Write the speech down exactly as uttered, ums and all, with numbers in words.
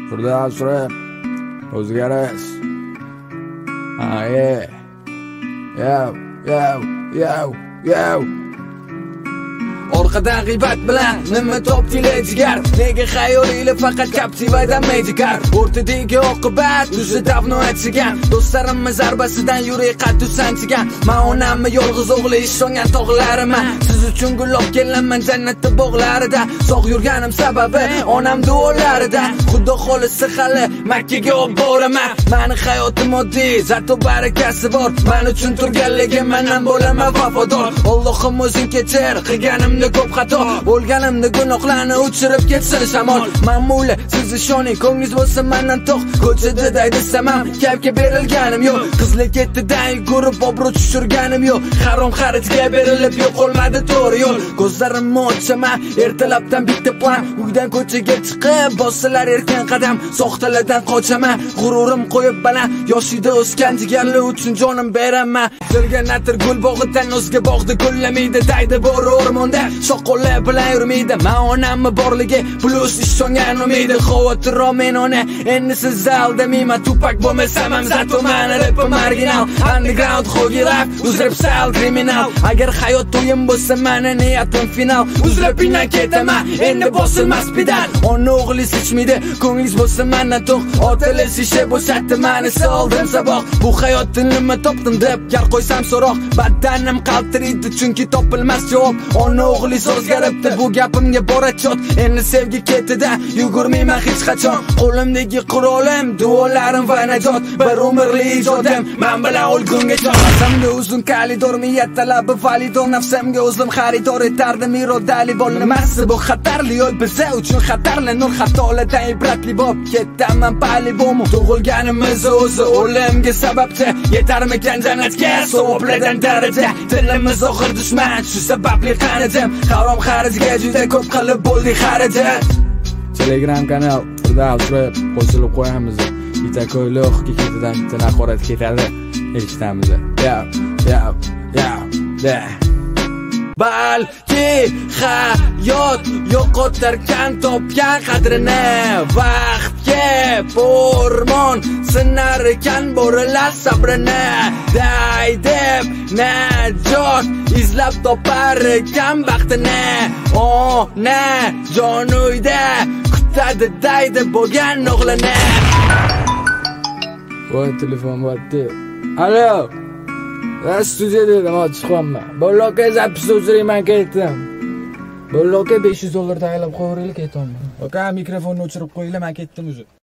Firdaus rap, o'zgarish. Ah, yeah. Yo, yo, yo, yo. Orqadan g'iybat bilan nima topdinglar jigar? Nega xayolinglar faqat Captivadan medikar? O'rtadagi oqibat o'zi davno aytgan. Do'stlarimni zarbasidan yurak qattiq sanchigan. Men onamni yolg'iz o'g'li ishongan tog'lariman. Siz uchun gullab kelaman jannatda bog'larida. Sog' yurganim sababi onam duolarida. Xudo xolisi hali Makkaga olib boraman. Meni hayotim oddiy, zato barakasi bor. Men uchun turganligim mendan bo'laman vafodor. Allohim o'zing kechir, qilganimni ko'p xato, o'lganimni gunohlarni o'chirib ketsin shamol. Ma'mula siz ishoning, ko'nglingiz bo'lsa mendan to'q. Ko'chada daydisamam, kayfga berilganim yo'q. Qizlik ketidan yugurib obro' tushirganim yo'q. Harom xaridga berilib yo'qolmadi to'g'ri yo'l. Ko'zlarimni ochaman, ertalabdan bitta plan. Uydan ko'chaga chiqib, bosilar erkin qadam. Soxtalardan qochaman, g'ururim qo'yib baland. Yoshida o'sgan jigarlar uchun jonim beraman. Sirga natir gul bog'idan o'zga bog'da gullamaydi, daydi bor o'rmonda. Shoqollar bilan yurmaydi, men onamni borligi plus ishongan umidi. Xavotir men ona, endi siz aldamayman. Tupak bo'lmasam ham zato men rap marginal. Underground hogi rap, uzrab sal kriminal. Agar hayot o'yin bo'lsa, meni niyatim final. Uzrab inan ketaman, endi bosilmas pedal. Ona o'g'li sichmaydi, ko'nglingiz bo'lsa mendan to'q. Otalar shisha bo'shatdi, meni soldim saboq. Bu hayotni nima topdim deb gar qo'ysam so'roq. Baddanim qaltiraydi, chunki topilmas javob. Ona o'g'li o'zgaribdi, bu gapimga bor atchot. Endi sevgi ketida yugurmayman hech qachon. Qo'limdagi qurolim, duolarim va najot. Bir umrli ijodim, men bilan o'lgungacha. Qasamda uzun kalidor, miyat talabi validor. Nafsimga o'zim xaridor etardim, irodali bo'l. Nimasi bu xatarli yo'l biza uchun xatarli. Nur xatolardan ibratli bo'lib ketdaman palibomu. Tug'ilganimiz o'zi o'limga sababchi. Yetarmikan jannatga so'plardan daraja. Tilimiz oxir dushman, shu sababli qanidim. Harom xarijga juda ko'p qilib bo'ldi xarajat. Telegram kanal Firdaus rap qo'shilib qo'yamiz. Bitta ko'yliq ketidan bitta nahorat ketadi. Eshitamiz. Yo, yo, yo, yo. Balki hayot yo'qotarkan topgan qadrini. Vaqtga o'rmon sinar ekan bo'rilar sabrini. Day deb najot izlab topar ekan baxtini. Ona jon uyda kutadi daydi bo'lgan o'g'lini. Voy telefon vatdi. Alo. Ben studiyada edim, hozir chiqyapman. Bolloqqa zapis o'chirayman ketdim. Bolloqqa besh yuz dollar tayinlab qo'yiraylik ketyapman. Aka mikrofonni o'chirib qo'yinglar, men ketdim o'zi.